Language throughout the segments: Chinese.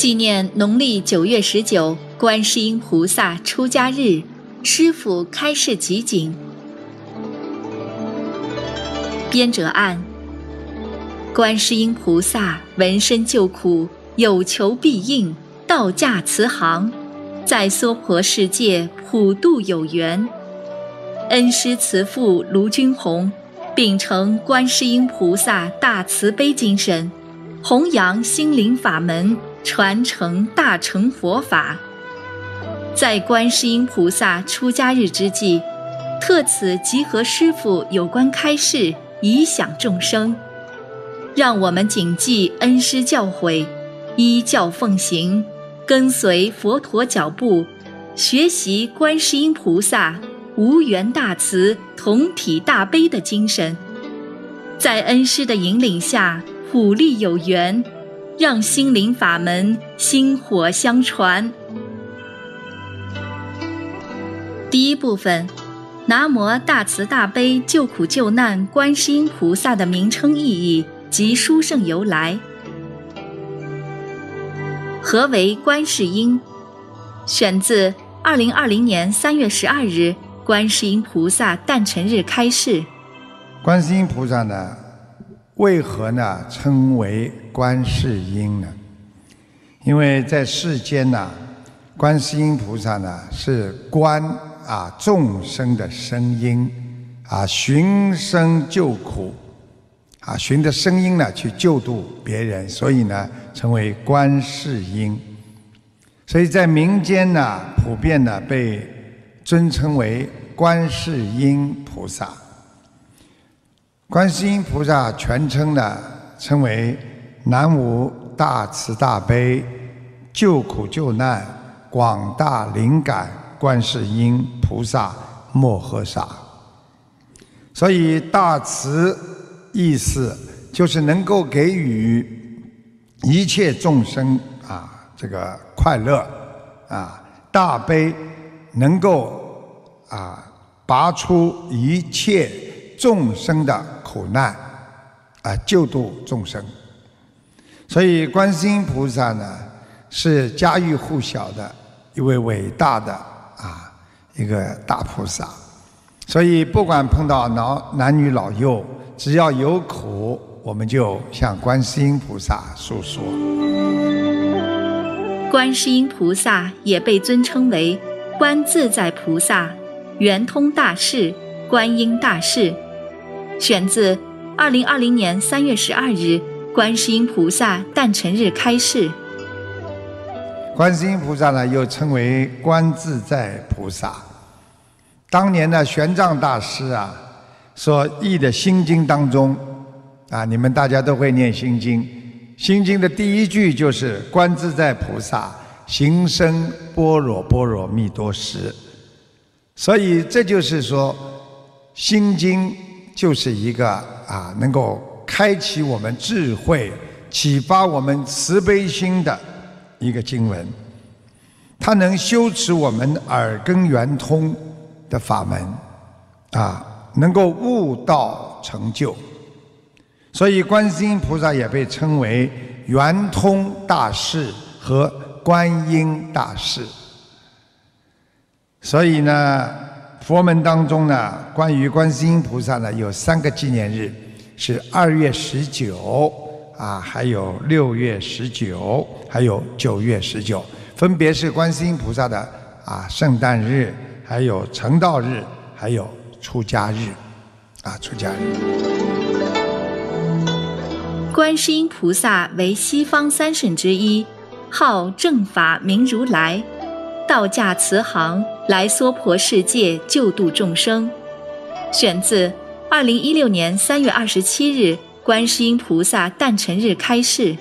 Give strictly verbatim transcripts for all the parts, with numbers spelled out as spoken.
纪念农历九月十九观世音菩萨出家日，师父开示集锦。编者按：观世音菩萨闻声救苦，有求必应，道驾慈航，在娑婆世界普度有缘。恩师慈父卢君宏秉承观世音菩萨大慈悲精神，弘扬心灵法门，传承大乘佛法。在观世音菩萨出家日之际，特此集合师父有关开示，以享众生。让我们谨记恩师教诲，依教奉行，跟随佛陀脚步，学习观世音菩萨无缘大慈、同体大悲的精神，在恩师的引领下，普利有缘，让心灵法门薪火相传。第一部分，南无大慈大悲救苦救难观世音菩萨的名称意义及殊胜由来。何为观世音？选自二零二零年三月十二日观世音菩萨诞辰日开示。 观世音菩萨呢，为何呢称为观世音呢？因为在世间呢，观世音菩萨呢是观啊众生的声音啊，寻声救苦啊，循着声音呢去救度别人，所以呢称为观世音。所以在民间呢，普遍呢被尊称为观世音菩萨。观世音菩萨全称呢称为南无大慈大悲救苦救难广大灵感观世音菩萨摩诃萨。所以大慈意思就是能够给予一切众生啊这个快乐啊，大悲能够啊拔出一切众生的苦难啊，救度众生。所以观世音菩萨呢是家喻户晓的一位伟大的啊一个大菩萨。所以不管碰到男男女老幼，只要有苦，我们就向观世音菩萨诉说。 观世音菩萨也被尊称为观自在菩萨、圆通大士、观音大士。选自二零二零年三月十二日观世音菩萨诞辰日开示。 观世音菩萨呢又称为观自在菩萨。当年的玄奘大师啊所译的心经当中啊，你们大家都会念心经，心经的第一句就是观自在菩萨行深般若波罗蜜多时。所以这就是说心经就是一个啊能够开启我们智慧、启发我们慈悲心的一个经文，它能修持我们耳根圆通的法门啊，能够悟道成就。所以观世音菩萨也被称为圆通大士和观音大士。所以呢，佛门当中呢，关于观世音菩萨呢有三个纪念日，是二月十九啊，还有六月十九，还有九月十九，分别是观世音菩萨的啊圣诞日，还有成道日，还有出家日啊出家日。 观世音菩萨为西方三圣之一，号正法明如来，道驾慈航，来娑婆世界救度众生。选自二零一六年三月二十七日观世音菩萨诞辰日开示。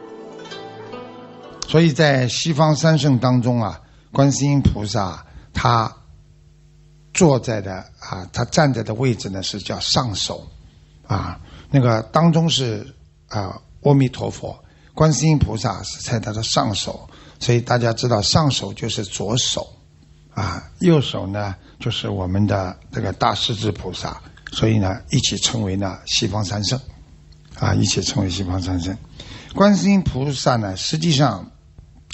所以在西方三圣当中啊，观世音菩萨他坐在的啊，他站在的位置呢是叫上首啊，那个当中是啊阿弥陀佛，观世音菩萨是在他的上首，所以大家知道上首就是左手啊，右手呢就是我们的这个大势至菩萨，所以呢一起称为呢西方三圣啊，一起称为西方三圣。观世音菩萨呢实际上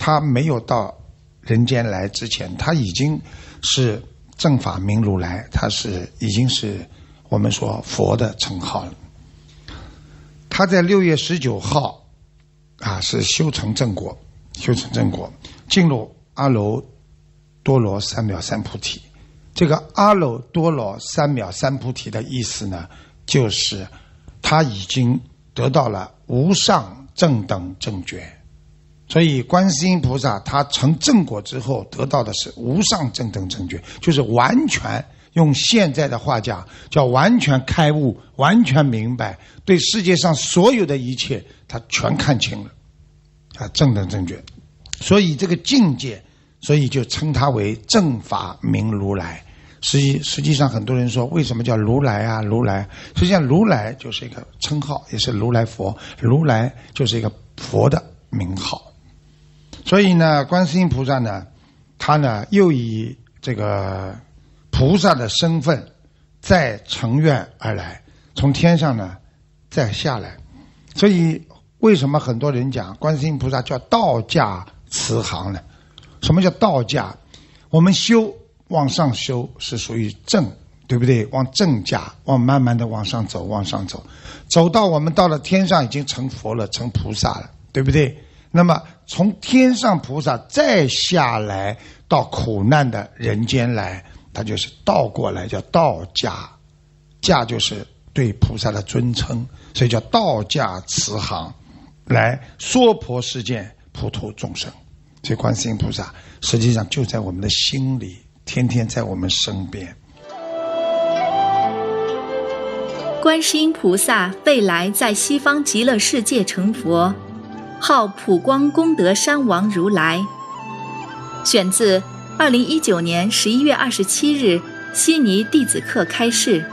他没有到人间来之前，他已经是正法明如来，他是已经是我们说佛的称号了。他在六月十九号啊，是修成正果，修成正果，进入阿耨多罗三藐三菩提。这个阿耨多罗三藐三菩提的意思呢，就是他已经得到了无上正等正觉。所以观世音菩萨他成正果之后得到的是无上正等正觉，就是完全，用现在的话讲叫完全开悟，完全明白，对世界上所有的一切他全看清了啊，正等正觉。所以这个境界，所以就称他为正法明如来。实际实际上很多人说为什么叫如来啊如来，实际上如来就是一个称号，也是如来佛，如来就是一个佛的名号。所以呢，观世音菩萨呢，他呢又以这个菩萨的身份再乘愿而来，从天上呢再下来。所以为什么很多人讲观世音菩萨叫道驾慈航呢？什么叫道驾？我们修往上修是属于正，对不对？往正驾，往慢慢的往上走，往上走，走到我们到了天上已经成佛了，成菩萨了，对不对？那么从天上菩萨再下来到苦难的人间来，他就是倒过来，叫道驾。驾就是对菩萨的尊称，所以叫道驾慈航，来娑婆世界普度众生。所以观世音菩萨实际上就在我们的心里，天天在我们身边。 观世音菩萨未来在西方极乐世界成佛，号普光功德山王如来。选自二零一九年十一月二十七日悉尼弟子课开示。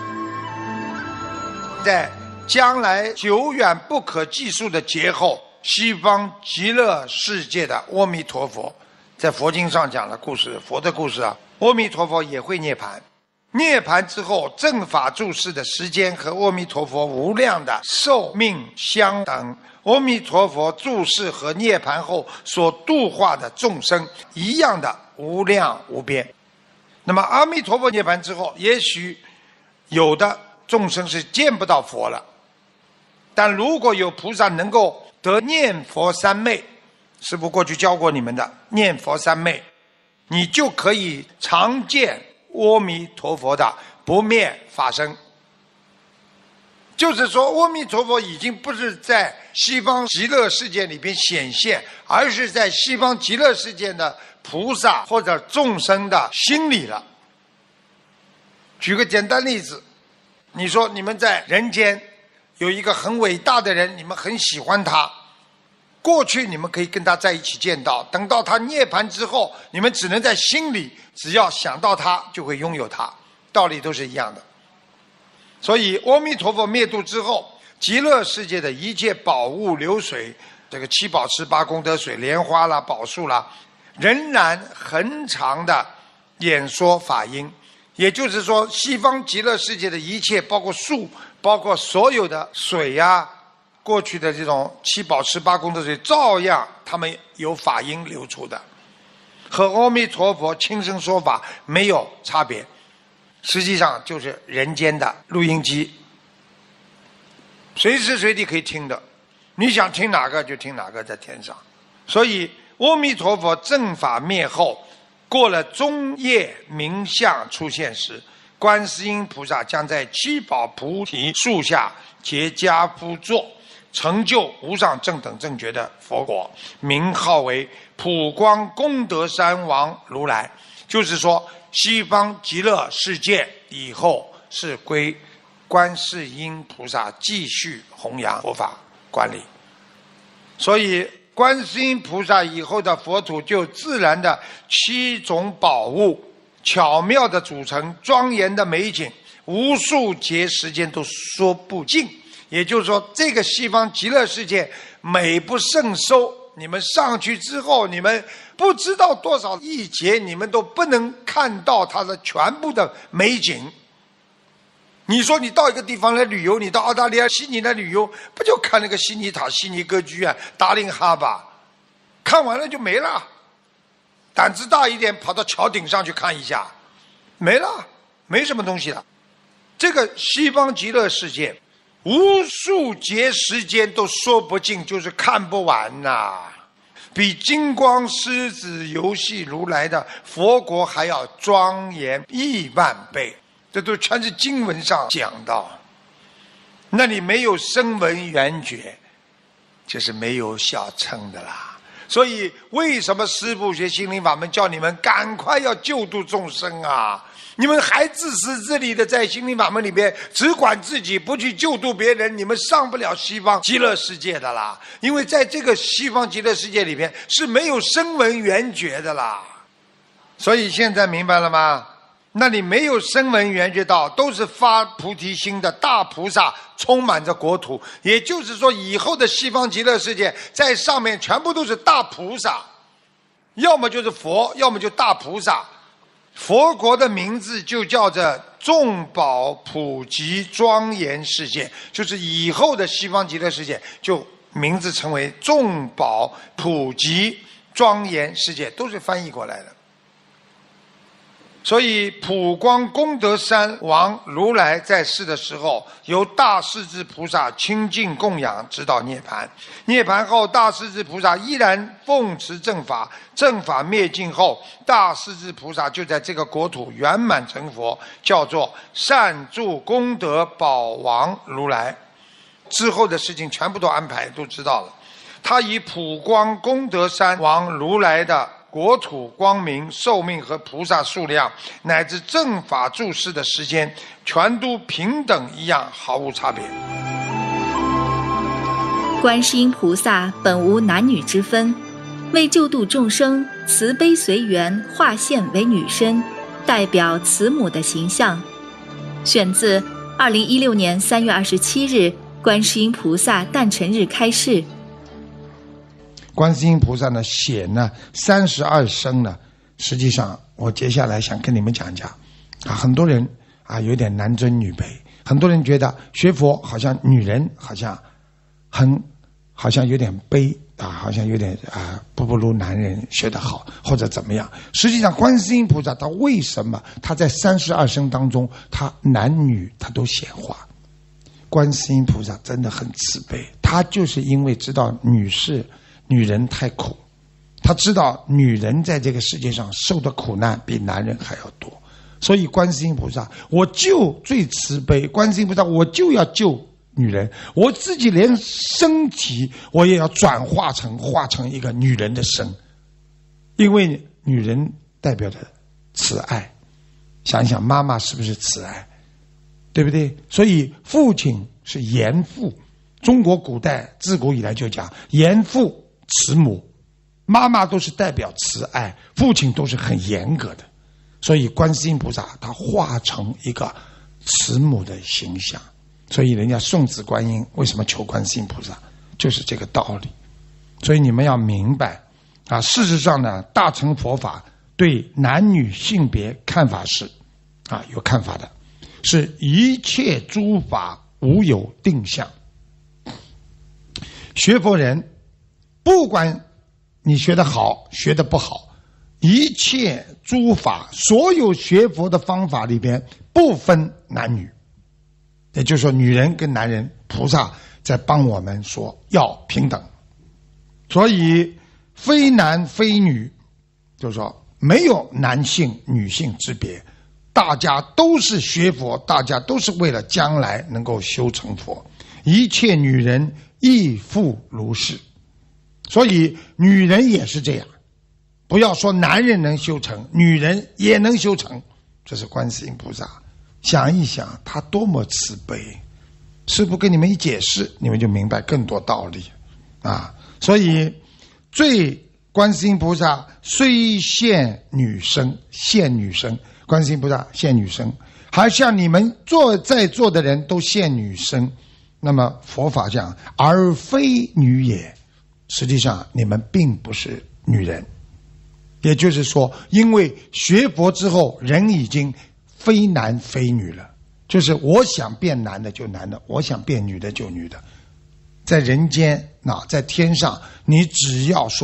在将来久远不可计数的劫后，西方极乐世界的阿弥陀佛，在佛经上讲的故事，佛的故事啊，阿弥陀佛也会涅槃。涅槃之后，正法住世的时间和阿弥陀佛无量的寿命相等，阿弥陀佛住世和涅槃后所度化的众生一样的无量无边。那么阿弥陀佛涅槃之后，也许有的众生是见不到佛了，但如果有菩萨能够得念佛三昧，师父过去教过你们的念佛三昧，你就可以常见阿弥陀佛的不灭法身。就是说阿弥陀佛已经不是在西方极乐世界里边显现，而是在西方极乐世界的菩萨或者众生的心里了。举个简单例子，你说你们在人间有一个很伟大的人，你们很喜欢他，过去你们可以跟他在一起见到，等到他涅槃之后，你们只能在心里，只要想到他就会拥有他，道理都是一样的。所以阿弥陀佛灭度之后，极乐世界的一切宝物流水，这个七宝池八功德水、莲花啦、宝树啦，仍然恒常的演说法音。也就是说，西方极乐世界的一切，包括树，包括所有的水呀、啊，过去的这种七宝池八功德水，照样他们有法音流出的，和阿弥陀佛亲身说法没有差别，实际上就是人间的录音机，随时随地可以听的，你想听哪个就听哪个，在天上。所以阿弥陀佛正法灭后，过了中夜明相出现时，观世音菩萨将在七宝菩提树下结跏趺坐，成就无上正等正觉的佛果，名号为普光功德山王如来。就是说西方极乐世界以后是归观世音菩萨继续弘扬佛法管理。所以观世音菩萨以后的佛土就自然的七种宝物巧妙的组成，庄严的美景，无数劫时间都说不尽。也就是说，这个西方极乐世界美不胜收，你们上去之后，你们不知道多少亿劫，你们都不能看到它的全部的美景。你说你到一个地方来旅游，你到澳大利亚悉尼来旅游，不就看那个悉尼塔、悉尼歌剧啊、达令哈巴？ 看完了就没了。胆子大一点，跑到桥顶上去看一下，没了，没什么东西了。这个西方极乐世界，无数劫时间都说不尽，就是看不完呐、啊，比金光狮子游戏如来的佛国还要庄严亿万倍。这都全是经文上讲到。那里没有声闻缘觉，就是没有小乘的啦。所以为什么师父学心灵法门叫你们赶快要救度众生啊？你们还自私自利的在心灵法门里边只管自己，不去救度别人，你们上不了西方极乐世界的啦。因为在这个西方极乐世界里边是没有声闻缘觉的啦。所以现在明白了吗？那里没有声闻缘觉道，都是发菩提心的大菩萨充满着国土。也就是说，以后的西方极乐世界在上面全部都是大菩萨，要么就是佛，要么就大菩萨。佛国的名字就叫做众宝普及庄严世界，就是以后的西方极乐世界就名字称为众宝普及庄严世界，都是翻译过来的。所以普光功德山王如来在世的时候，由大势至菩萨亲近供养，直到涅槃。涅槃后，大势至菩萨依然奉持正法，正法灭尽后，大势至菩萨就在这个国土圆满成佛，叫做善住功德宝王如来。之后的事情全部都安排都知道了。他以普光功德山王如来的国土光明、寿命和菩萨数量，乃至正法住世的时间，全都平等一样，毫无差别。 观世音菩萨本无男女之分，为救度众生，慈悲随缘化现为女身，代表慈母的形象。选自二零一六年三月二十七日观世音菩萨诞辰日开示。 观世音菩萨呢写呢三十二生呢，实际上我接下来想跟你们讲讲啊，很多人啊有点男尊女卑，很多人觉得学佛好像女人好像很好像有点卑啊，好像有点啊不不如男人学得好或者怎么样。实际上观世音菩萨他为什么他在三十二生当中他男女他都显化？观世音菩萨真的很慈悲，他就是因为知道女士女人太苦，他知道女人在这个世界上受的苦难比男人还要多，所以观世音菩萨我就最慈悲，观世音菩萨我就要救女人，我自己连身体我也要转化成化成一个女人的身，因为女人代表着慈爱。想一想妈妈是不是慈爱，对不对？所以父亲是严父，中国古代自古以来就讲严父慈母，妈妈都是代表慈爱，父亲都是很严格的。所以观世音菩萨他化成一个慈母的形象，所以人家送子观音为什么求观世音菩萨，就是这个道理。所以你们要明白啊，事实上呢，大乘佛法对男女性别看法是啊有看法的，是一切诸法无有定向。学佛人不管你学得好学得不好，一切诸法所有学佛的方法里边不分男女，也就是说女人跟男人菩萨在帮我们说要平等。所以非男非女，就是说没有男性女性之别，大家都是学佛，大家都是为了将来能够修成佛，一切女人亦复如是。所以女人也是这样，不要说男人能修成，女人也能修成，这是观世音菩萨。想一想他多么慈悲，师父跟你们一解释，你们就明白更多道理啊。所以最观世音菩萨虽现女身，现女身，观世音菩萨现女身，还像你们坐在座的人都现女身，那么佛法讲而非女也，实际上你们并不是女人。也就是说，因为学佛之后人已经非男非女了，就是我想变男的就男的，我想变女的就女的。在人间啊，在天上你只要说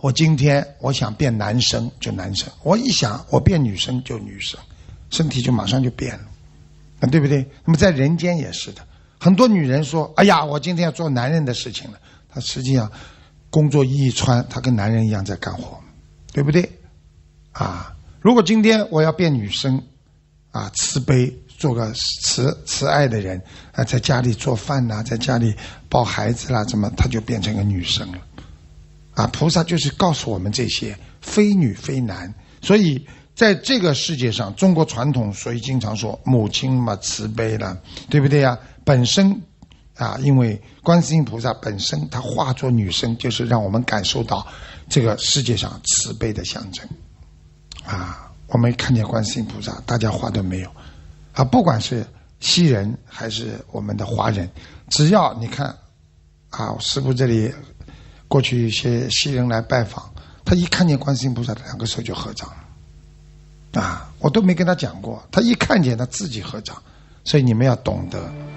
我今天我想变男生就男生，我一想我变女生就女生，身体就马上就变了，对不对？那么在人间也是的，很多女人说哎呀我今天要做男人的事情了，她实际上工作衣一穿，她跟男人一样在干活，对不对啊？如果今天我要变女生啊，慈悲，做个慈慈爱的人啊，在家里做饭啦，在家里抱孩子啦，怎么她就变成个女生了啊？菩萨就是告诉我们这些非女非男。所以在这个世界上，中国传统所以经常说母亲嘛慈悲了，对不对呀？本身啊，因为观世音菩萨本身她化作女生，就是让我们感受到这个世界上慈悲的象征啊。我们看见观世音菩萨大家话都没有啊，不管是西人还是我们的华人，只要你看啊，师父这里过去一些西人来拜访，他一看见观世音菩萨，两个手就合掌了啊，我都没跟他讲过，他一看见他自己合掌。所以你们要懂得